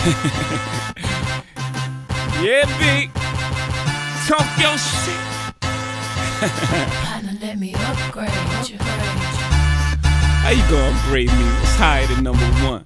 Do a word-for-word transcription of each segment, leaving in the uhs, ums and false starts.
Yeah, big. Talk your shit. Partner, let me upgrade you. How you gonna upgrade me? What's higher than number one?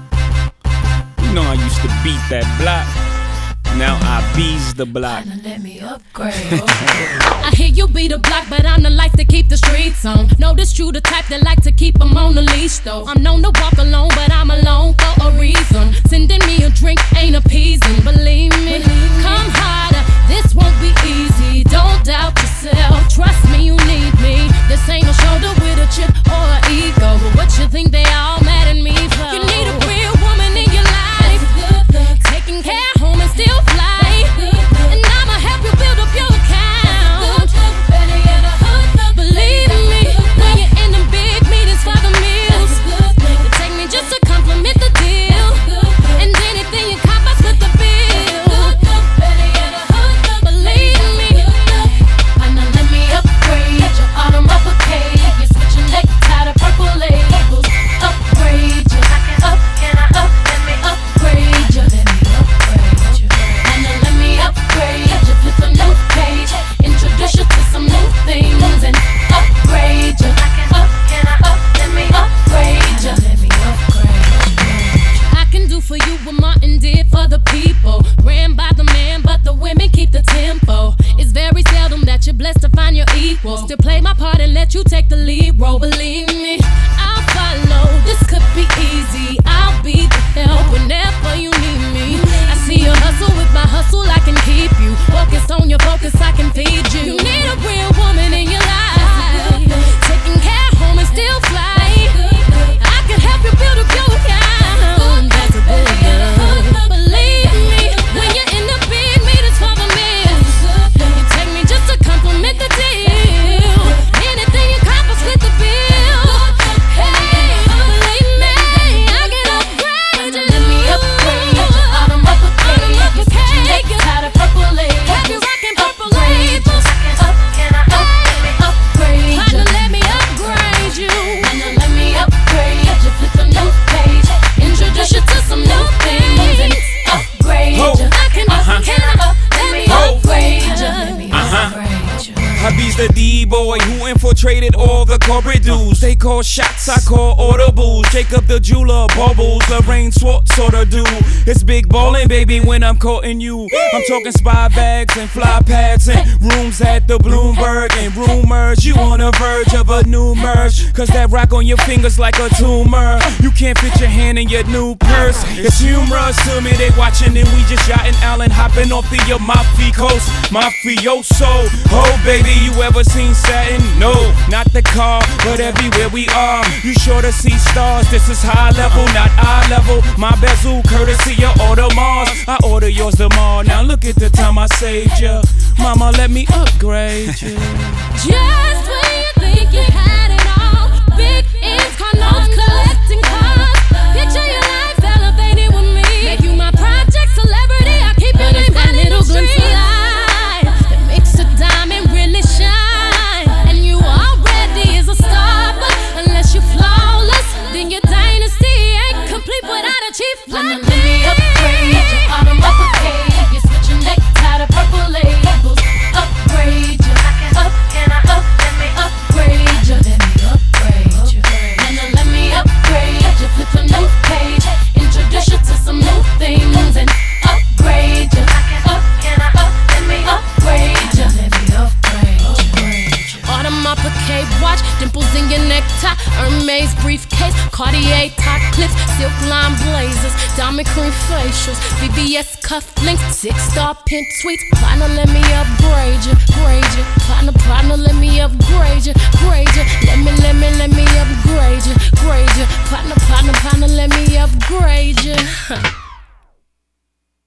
You know I used to beat that block. Now I bees the block. Partner, let me upgrade. I hear you be the block, but I'm the life to keep the streets on. Notice you the type that like to keep them on the leash though. I'm known to walk alone, but I'm alone for a reason. Sending me a drink ain't appeasing, believe me. Come harder, this won't be easy. Don't doubt yourself, trust me, you need me. This ain't a shoulder with a chip or an ego. But what you think they all mad at me for? You need a real woman in your life, taking care home and still fly. And I'ma help you build up your account. Believe me, when you're in them big meetings for the meals, you take me just to compliment the deal. And anything you cop, I split the bill. Believe me. Partner, let me upgrade your autumn uppercase. You're switching necktie to purple labels. Upgrade you. Up, can I up? Let me upgrade you. Let me upgrade you. Partner, let me upgrade you. Flip a new page. Introduce you to some new things and upgrade you. Up, can I up? Let me upgrade you. Let me upgrade you. I can do for you what Martin did for the people. Ran by the man, but the women keep the tempo. It's very seldom that you're blessed to find your equal. Still play my part and let you take the lead role. Believe me, I'll follow. This could be easy. I'll be the help whenever you need me. I see you hustle with my hustle. I can keep you focused on your focus. I can feed you. You need a real woman in your life, taking care home and still fly. I can help you build up your account. That's a good girl. Believe me, when you're in the big meetings for the meals, you take me just to compliment the deal. Anything you cop, I split the bill. Hey, believe me, I can upgrade you. Let me upgrade your autumn uppercase. You're switching necktie to purple labels. Have you rocking purple labels? Up, can I up? Let me upgrade you. Partner, let me upgrade you. Partner, let me upgrade you. Flip a new page. Introduce you to some new things and upgrade Ho. you. I can Up, uh-huh. can I up? Let me Ho. upgrade you. Let me Uh-huh. upgrade you. Hubby's the D-boy who infiltrated all the corporate dudes. They call shots, I call audibles. Jacob the jeweler, bubbles, Lorraine Swartz sorta do. It's big ballin', baby, when I'm courting you. I'm talking spy bags and fly pads and rooms at the Bloomberg and rumors. You on the verge of a new merge, cause that rock on your fingers like a tumor. You can't fit your hand in your new purse. It's humorous to me, they watching and we just yachting Allen, hopping off the Amalfi Coast. Mafioso, oh baby, you ever seen satin? No, not the car, but everywhere we are. You sure to see stars, this is high level, not eye level. My bezel, courtesy of Audemars. I order yours tomorrow, now look at the time I saved ya. Mama, let me upgrade you. Just when you think you had it all, big ends, car notes, collecting cars. Picture your life elevated with me. Make you my project celebrity. I keep your name out in the street. That makes a diamond really shine. And you already is a star, but unless you're flawless, then your dynasty ain't complete without a chief Partner, like let me upgrade your autumn uppercase. You're switching necktie to purple labels. Upgrade you. Up, can I up? Let me upgrade you. Let me upgrade you. Partner, let me upgrade you. Flip a new page. Introduce you to some new things and upgrade you. Up, can I up? Let me upgrade you. Let me upgrade you. Autumn uppercase watch, dimples in your necktie, Hermes briefcase, Cartier top clips, silk line blazers, diamond cream facials, V V S cufflinks, six star pimp suites. Partner, let me upgrade you, grade you. Partner, partner, let me upgrade you.